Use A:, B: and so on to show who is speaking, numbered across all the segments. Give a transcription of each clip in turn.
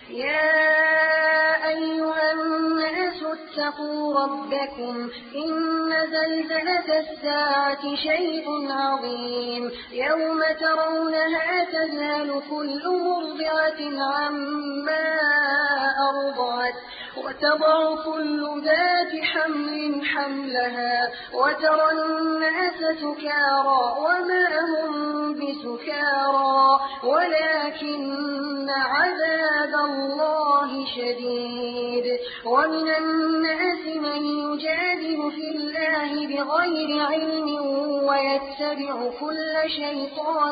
A: يا أيها الناس اتقوا ربكم إن زلزلة الساعة شيء عظيم يوم ترونها تذهل كل مرضعة عما أرضعت وتضع كل ذات حمل حملها وترى الناس سكارى وما هم بسكارى ولكن عذاب الله شديد ومن الناس من يجادل في الله بغير علم ويتبع كل شيطان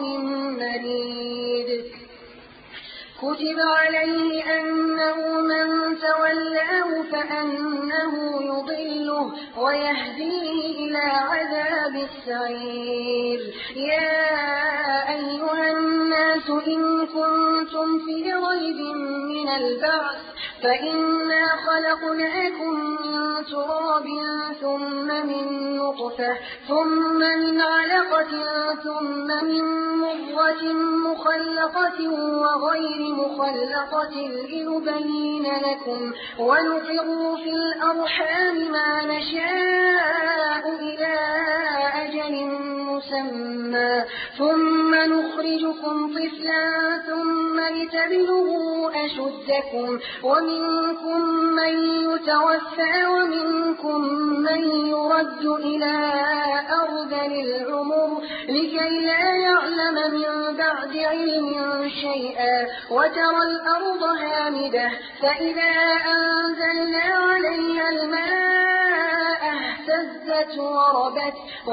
A: مريد كتب عليه أنه من تولاه فأنه يضله ويهديه إلى عذاب السعير يا أيها الناس إن كنتم في ريب من البعث فإنا خلقناكم من تراب ثم من نطفة ثم من علقة ثم من مضغة مخلقة وغير مخلقة لنبين لكم ونقر في الأرحام ما نشاء إلى أجل مسمى ثم نخرجكم طفلا ثم لتبلغوا أشدكم ومنكم من يتوفى ومنكم من يرد إلى أرذل العمر لكي لا يعلم من بعد علم شيئا وترى الأرض هامدة فإذا أنزلنا عليها الماء اهتزت وربت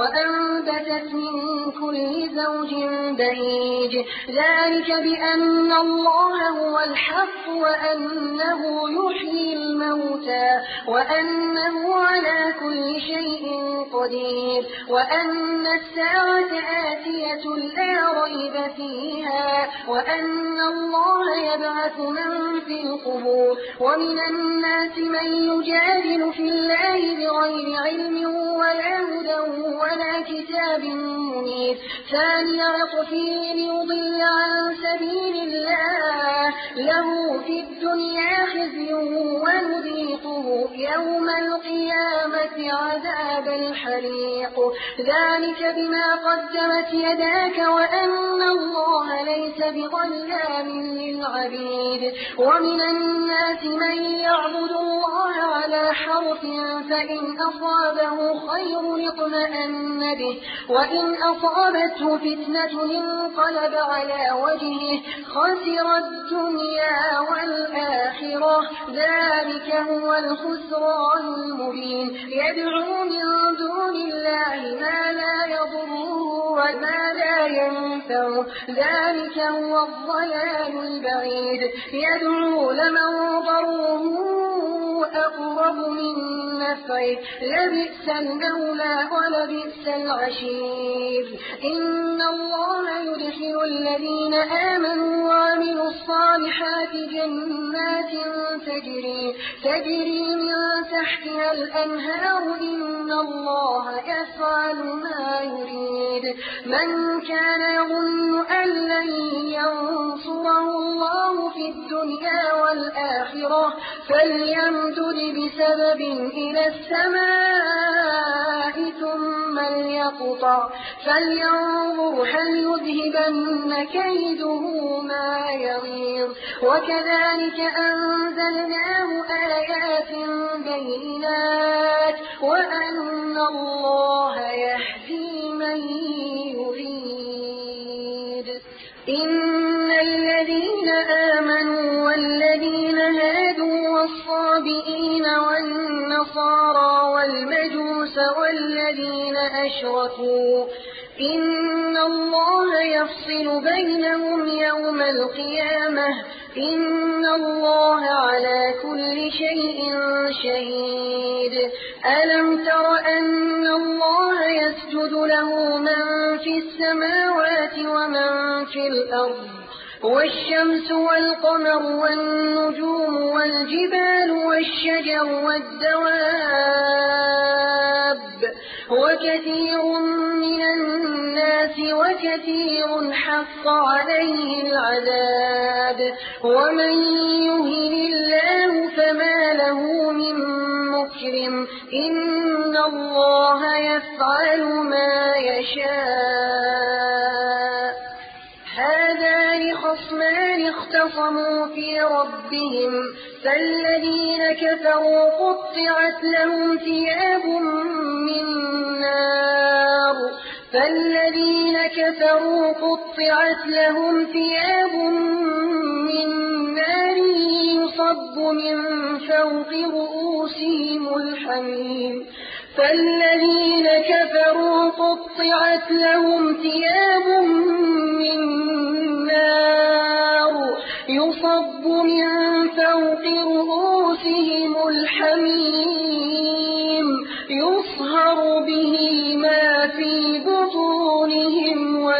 A: وأنبتت من كل زوج بهيج ذلك بأن الله هو الحق وأنه يحيي الموتى وأنه على كل شيء قدير وأن الساعة آتية لا ريب فيها وأن الله يبعث من في القبور ومن الناس من يجادل في الله بغير علم ولا هدى ولا كتاب منير ثاني عطفه ليضل عن سبيل الله له في الدنيا خزي ونذيقه يوم القيامة عذاب الحريق ذلك بما قدمت يداك وأن الله ليس بظلام للعبيد ومن الناس من يعبد الله على حرف فإن أصابه خير اطمأن به وإن أصابته فتنة انقلب على وجهه خسر الدنيا والآخرة ذلك هو الخسران المبين يدعو من دون الله ما لا يضره وما لا ينفعه ذلك هو الضلال البعيد يدعو لمن ضره أقرب من نفعه لبئس المولى ولبئس العشير إن الله يدخل الذين آمنوا وعملوا الصالحات جنات تجري من تحتها الأنهار إن الله يفعل ما يريد من كان يظن أن لن ينصره الله في الدنيا والآخرة فليمدد بسبب إلى السماء ثم ليقطع فلينظر هل يذهبن كيده ما يغيظ وكذلك أنزلناه آيات بينات وأن الله يهدي من يريد إن الذين آمنوا والذين هادوا والصابئين والنصارى والمجوس والذين أشركوا إن الله يفصل بينهم يوم القيامة إن الله على كل شيء شهيد ألم تر أن الله يسجد له من في السماوات ومن في الأرض والشمس والقمر والنجوم والجبال والشجر والدواب وكثير من الناس وكثير حق عليه العذاب ومن يهن ربهم إن الله يفعل ما يشاء هذان خصمان اختصموا في ربهم فالذين كفروا قطعت لهم ثياب من نار يصب من فوق رؤوسهم الحميم يصهر به ما في بطونهم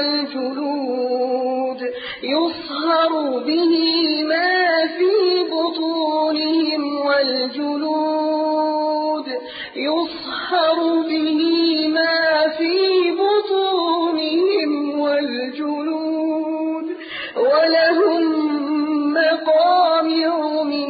A: والجلود ولهم مقامع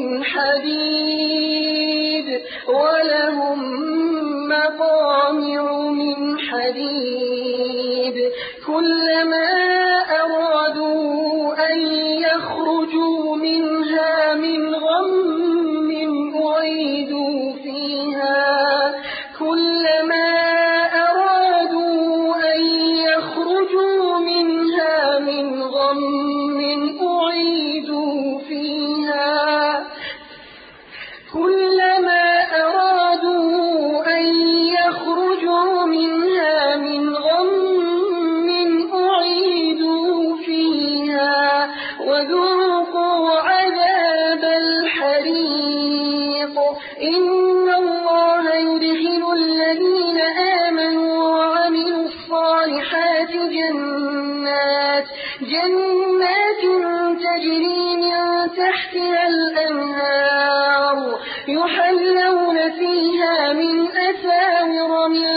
A: من حديد كلما أرادوا أن يخرجوا منها من غم أعيدوا فيها وذوقوا عذاب الحريق إن الله يدخل الذين آمنوا وعملوا الصالحات جنات تجري من تحتها الأنهار يحلون فيها من أساور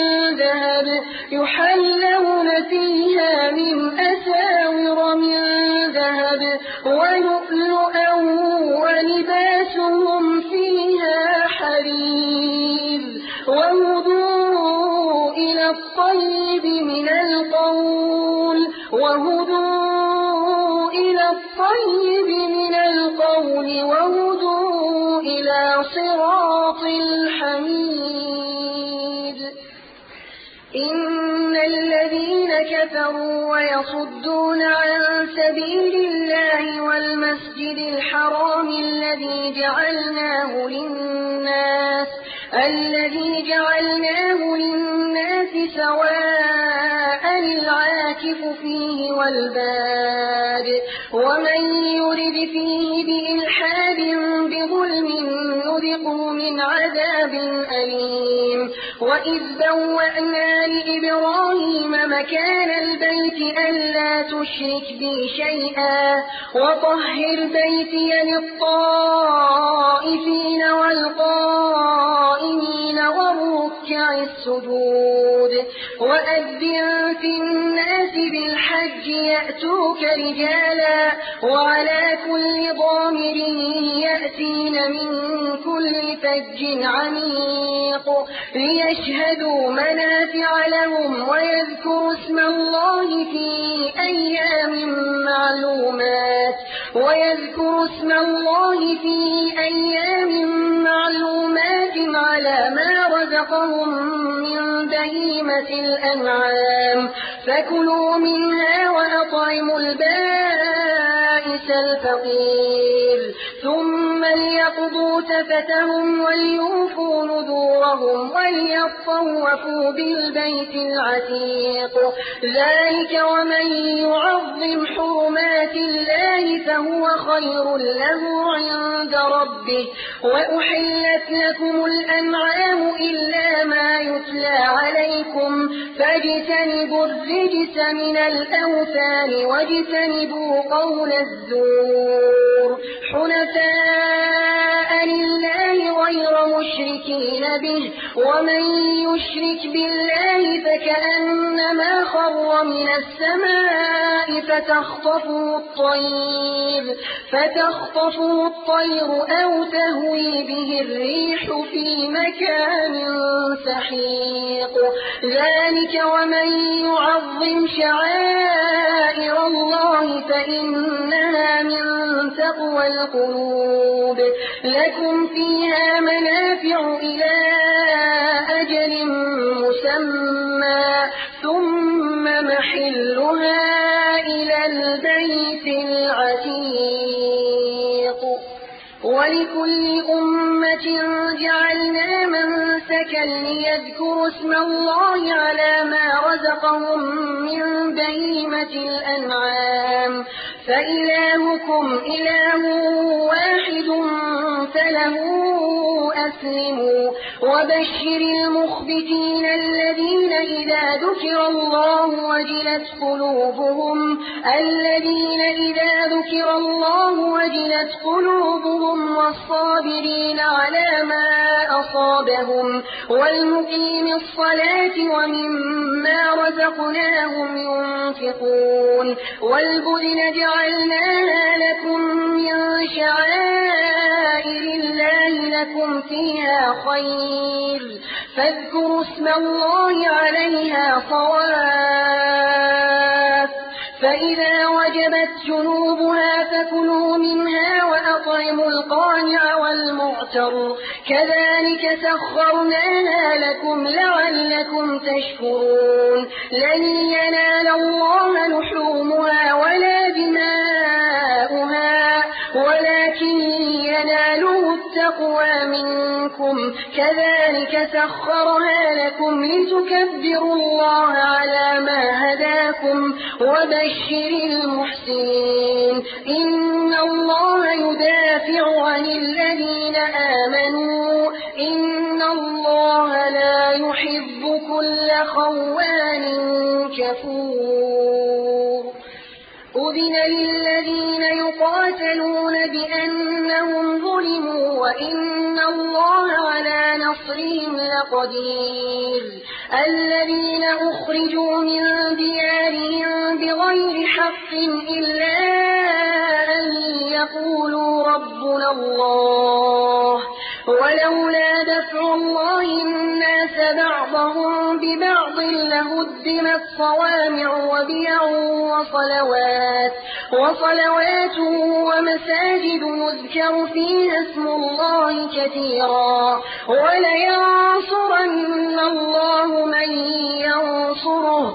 A: من ذهب ولؤلؤا ولباسهم فيها حرير وهدوا إلى الطيب من القول وهدوا إلى صراط الحميد إن الذين كفروا ويصدون عن سبيل الله والمسجد الحرام الذي جعلناه للناس سواء العاكف فيه والباد ومن يرد فيه بإلحاد بظلم نذقه من عذاب أليم وإذ بوأنا لإبراهيم مكان البيت ألا تشرك بي شيئا وطهر بيتي للطائفين والقائمين والركع السجود وأذن في الناس بالحج يأتوك رجالا وعلى كل ضامر يأتين من كل فج عميق ليشهدوا منافع لهم ويذكروا اسم الله في أيام معلومات على ما رزقهم من بهيمة الأنعام فكلوا منها وأطعموا البائس الفقير ثم ليقضوا تفتهم وليوفوا نذورهم وليطوفوا بالبيت العتيق ذلك ومن يعظم حرمات الله فهو خير له عند ربه وأحلت لكم الأنعام إلا ما يتلى عليكم فاجتنبوا الرجس من الأوثان واجتنبوا قول الزور حنفاء لله غير مشركين المشركين به ومن يشرك بالله فكأنما خر من السماء فتخطفه الطير أو تهوي به الريح في مكان سحيق ذلك ومن يعظم شعائر الله فإنها من تقوى القلوب لكم فيها منافع إلى أجل مسمى ثم محلها إلى البيت العتيق ولكل أمة جعلنا منسكا ليذكروا اسم الله على ما رزقهم من بهيمة الأنعام فإلهكم إله واحد فله أسلموا وبشر المخبتين الذين إذا ذكر الله وجلت قلوبهم والصابرين على ما أصابهم والمقيم الصلاة ومما رزقناهم ينفقون والبدن جعلناها لكم من شعائر الله لكم فيها خير فاذكروا اسم الله عليها صواف فإذا وجبت جنوبها فكلوا منها وأطعموا القانع والمعتر كذلك سخرناها لكم لعلكم تشكرون لن ينال الله لحومها ولا دماؤها ولكن يناله التقوى منكم كذلك سخرها لكم لتكبروا الله على ما هداكم وبشر المحسنين إن الله يدافع عن الذين آمنوا إن الله لا يحب كل خوان كفور أذن للذين يقاتلون بأنهم ظلموا وإن الله على نصرهم لقدير الذين أخرجوا من ديارهم بغير حق إلا أن يقولوا ربنا الله ولولا دفع الله الناس بعضهم ببعض لهدمت صوامع وبيع وصلوات ومساجد يذكر فيها اسم الله كثيرا ولينصرن الله من ينصره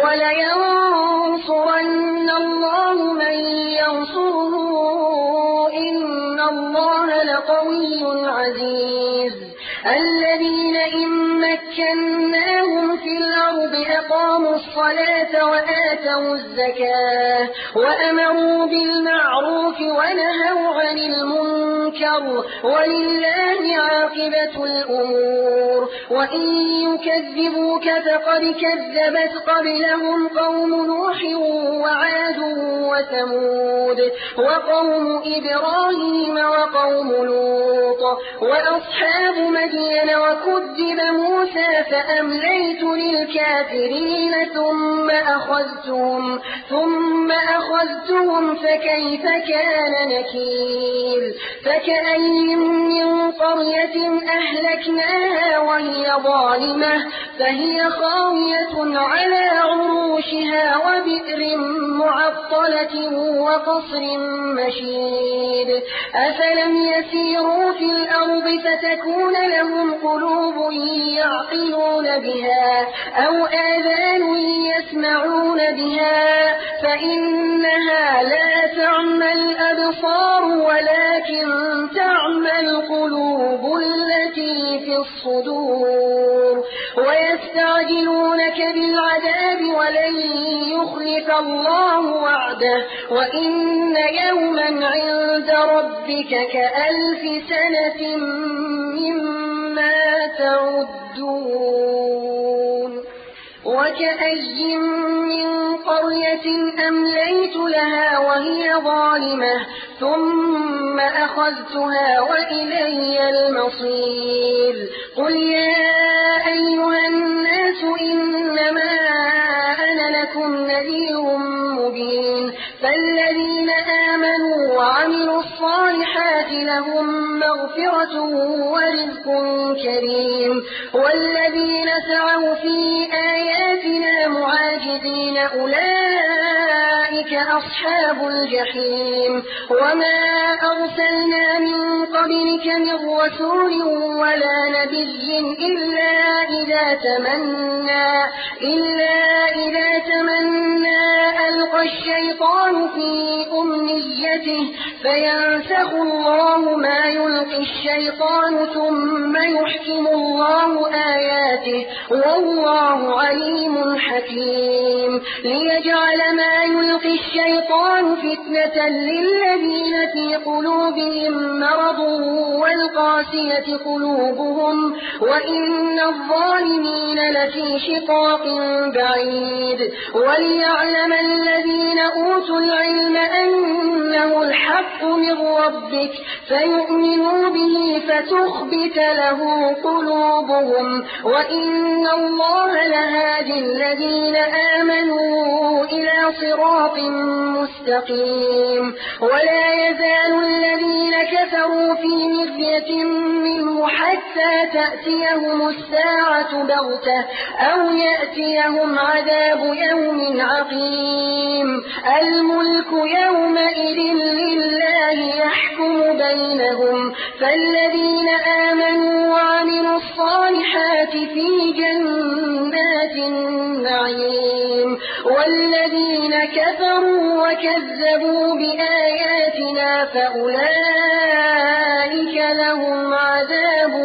A: إن الله لقوي عزيز الذين إن مكناهم في الأرض أقاموا الصلاة وآتوا الزكاة وأمروا بالمعروف ونهوا عن المنكر ولله عاقبة الأمور وإن يكذبوك فقد كذبت قبلهم قوم نوح وعاد وثمود وقوم إبراهيم وقوم لوط وأصحاب مدين وكذب موسى فأمليت للكافرين ثم أخذتهم فكيف كان نكير فكأين من قرية أهلكناها وهي ظالمة فهي خاوية على عروشها وبئر معطلة وقصر مشيد أفلم يسيروا في الأرض فتكون لهم قلوب يعقلون بها أو آذان يسمعون بها فإنها لا تعمى الأبصار ولكن تعمى القلوب التي في الصدور ويستعجلونك بالعذاب ولن يخلف الله وعده وإن يوما عند ربك كألف سنة مما تعدون وكأي من قرية أمليت لها وهي ظالمة ثم أخذتها وإلي المصير قل يا أيها الناس إنما أنا لكم نذير مبين فالذين آمنوا وعملوا الصالحات لهم مغفرة ورزق كريم والذين سعوا في آياتنا معاجزين أولئك أصحاب الجحيم وما أرسلنا من قبلك من رسول ولا نبي إلا إذا تمنى ألقى الشيطان في أمنيته فينسخ الله ما يلقي الشيطان ثم يحكم الله آياته والله عليم حكيم ليجعل ما يلقي الشيطان فتنة للذين في قلوبهم مرض والقاسية قلوبهم وإن الظالمين لفي شقاق بعيد وليعلم الذين أوتوا العلم أنه الحق من ربك فيؤمنوا به فتخبت له قلوبهم وإن الله لهادي الذين آمنوا إلى صراط مستقيم ولا يزال الذين كفروا في مرية منه حتى تأتيهم الساعة بغتة أو يأتيهم عذاب يوم عقيم الملك يومئذ لله يحكم بينهم فالذين آمنوا وعملوا الصالحات في جنات النعيم والذين كفروا وكذبوا بآياتنا فأولئك لهم عذاب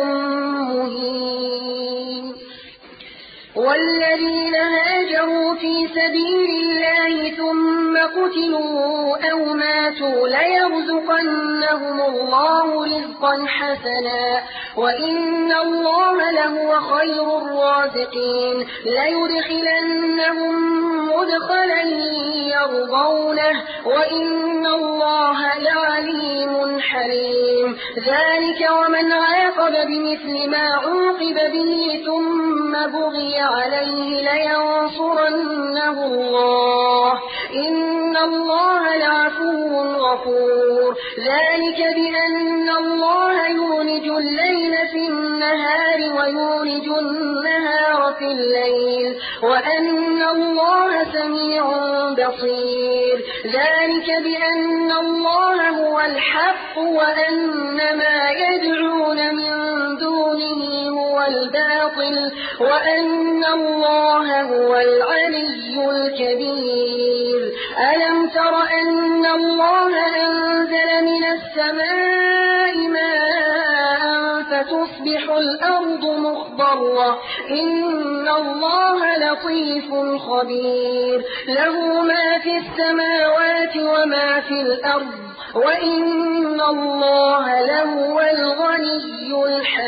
A: مهين والذين هاجروا في سبيل الله ثم قتلوا أو ماتوا ليرزقنهم الله رزقا حسنا وإن الله لهو خير الرازقين ليدخلنهم مدخلا يرضونه وإن الله لعليم حليم ذلك ومن عاقب بمثل ما عوقب به ثم بغي عليه لينصرنه الله إن الله لعفو غفور ذلك بأن الله يولج الليل في النهار ويولج النهار في الليل وأن الله سميع بصير ذلك بأن الله هو الحق وأن ما يدعون من دونه هو الباطل وأن الله هو العلي الكبير ألم تر أن الله أنزل من السماء ماء فتصبح الأرض مخضرة إن الله لطيف خبير له ما في السماوات وما في الأرض وإن الله لهو الغني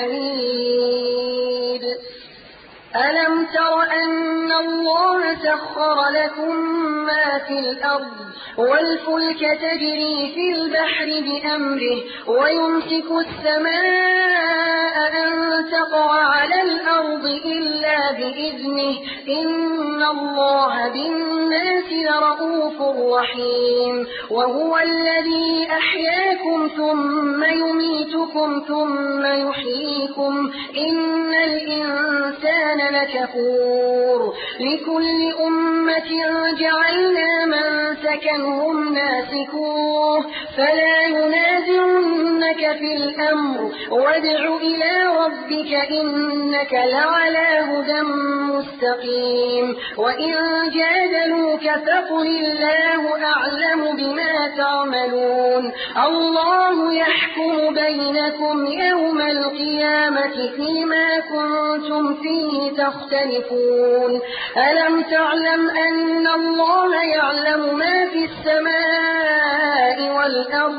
A: الحميد ألم تر أن الله سخر لكم ما في الأرض والفلك تجري في البحر بأمره ويمسك السماء أن تقع على الأرض إلا بإذنه إن الله بالناس لرؤوف رحيم وهو الذي أحياكم ثم يميتكم ثم يحييكم إن الإنسان لكفور لكل أمة جعلنا منسكا هم ناسكوه فلا ينازعنك في الأمر وادع إلى ربك إنك لعلى هدى مستقيم وإن جادلوك فقل الله أعلم بما تعملون الله يحكم بينكم يوم القيامة فيما كنتم فيه تختلفون ألم تعلم أن الله يعلم ما في السماء والأرض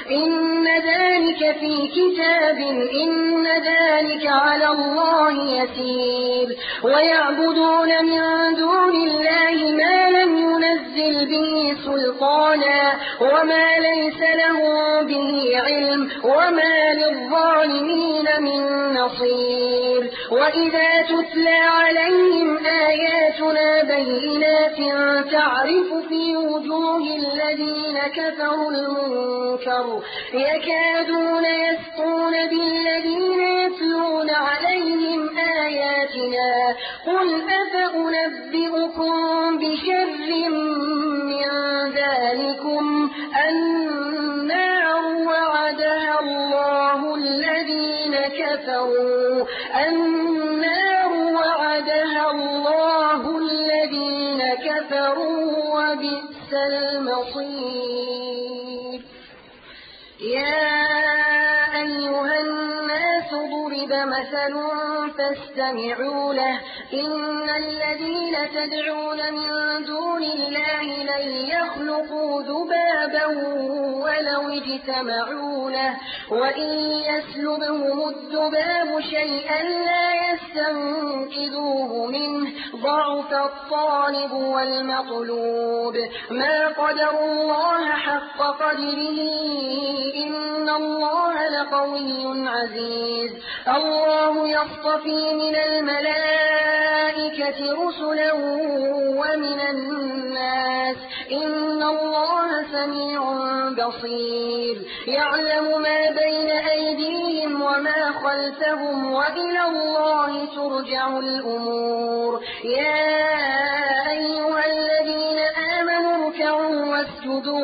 A: إن ذلك في كتاب إن ذلك على الله يسير ويعبدون من دون الله ما لم ينزل به سلطانا وما ليس لهم به علم وما للظالمين من نصير وإذا تتلى عليهم آياتنا بينات تعرف في وجوه الذين كفروا المنكر يكادون يسطون بالذين يتلون عليهم آياتنا قل أفأنبئكم بشر من ذلكم النار وعدها الله الذين كفروا وبئس المصير يا أيها الناس ضرب مثل فاستمعوا له إن الذين تدعون من دون الله لن يخلقوا ذبابا ولو اجتمعوا له وإن يسلبهم الذباب شيئا لا يستنقذوه منه ضعف الطالب والمطلوب ما قدروا الله حق قدره إن الله لقوي عزيز الله يصطفي من الملائكة رسلا ومن الناس إن الله سميع بصير يعلم ما بين أيديهم وما خلفهم وإلى الله ترجع الأمور يا أيها الذين آمنوا اركعوا واسجدوا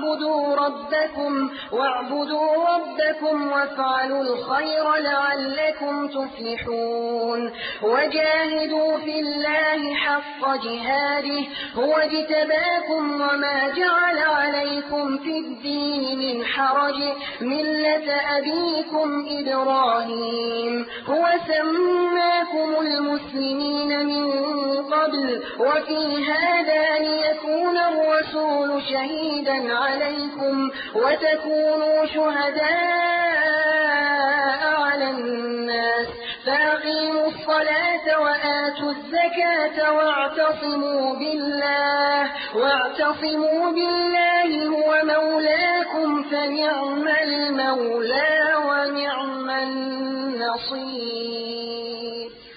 A: واعبدوا ربكم وافعلوا الخير لعلكم تفلحون وجاهدوا في الله حق جهاده هو اجتباكم وما جعل عليكم في الدين من حرج ملة أبيكم إبراهيم هو سماكم المسلمين من قبل وفي هذا ليكون الرسول شهيدا عليكم وتكونوا شهداء على الناس فأقيموا الصلاة وآتوا الزكاة واعتصموا بالله هو مولاكم فنعم المولى